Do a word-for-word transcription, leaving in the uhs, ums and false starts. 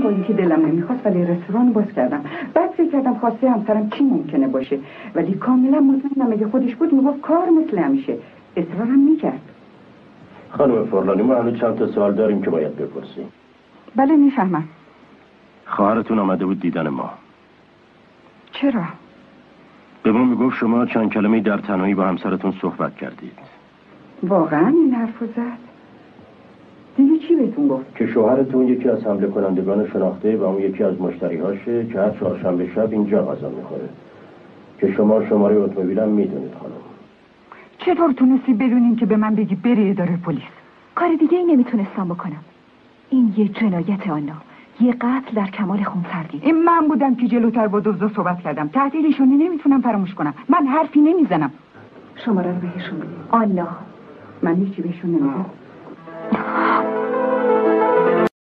با اینکه دلم نمیخواست ولی رستوران باز کردم. بعد فکر کردم خواسته همسرم چی ممکنه باشه، ولی کاملا مطمئنم اگه خودش بود میگفت کار مثل همیشه. اصرارم میکرد. خانم فورلانی ما هنوز چند تا سوال داریم که باید بپرسیم. بله میفهمم. خواهرتون آمده بود دیدن ما. چرا؟ به ما میگفت شما چند کلمه در تنهایی با همسرتون صحبت کردید. واقعا این حرفو زد؟ دیگه چی بهتون گفت؟ که شوهرتون یکی از حمله کنندگان شناخته و اون یکی از مشتریهاشه که هر چهارشنبه شب اینجا غذا میخوره. که شما شماره اتومبیلم میدونید خانم. چطور تونستی بدونین که به من بگی بری اداره پلیس؟ کار دیگه ای نمیتونستم بکنم. این یه جنایت آنا، یه قتل در کمال خونسردی. این من بودم که جلوتر با دزدا صحبت کردم. تهدیدشون نمیتونم فراموش کنم. من حرفی نمیزنم. شماره رو بهشون بده. آنا، من هیچی بهشون نمیگم.